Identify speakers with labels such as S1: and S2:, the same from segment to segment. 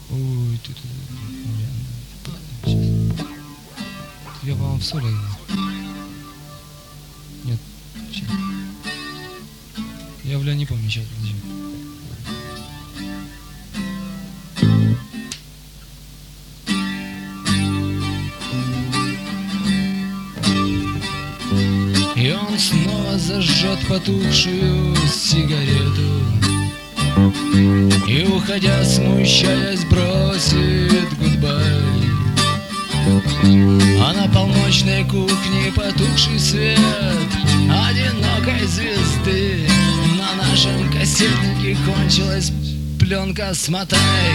S1: Ой, тут... Сейчас. Я, по-моему, в соле играл. Нет, сейчас. Я, бля, не помню сейчас, подожди. И он снова зажжет потухшую сигарету и, уходя, смущаясь, бросит гудбай. А на полночной кухне потухший свет одинокой звезды. На нашем кассетнике кончилась пленка «Смотай».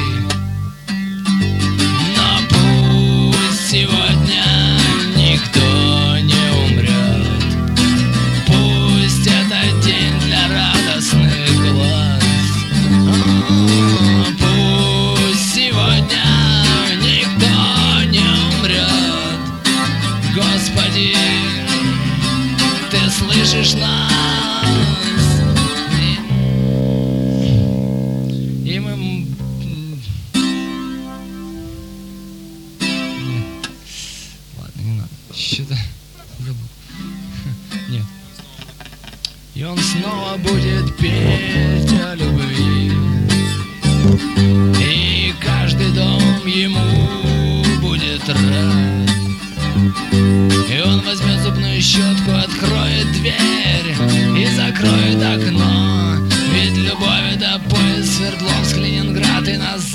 S1: Но пусть сегодня никто не умрет. Пусть это день для радостных глаз. Пусть сегодня никто не умрет. Господи, ты слышишь нас? И мы... Нет. Ладно, не надо. Что-то забыл. Нет. И он снова будет петь о любви, и каждый дом ему будет рад. И он возьмет зубную щетку, откроет дверь и закроет окно. Ведь любовь — это поезд Свердловск, Ленинград и назад.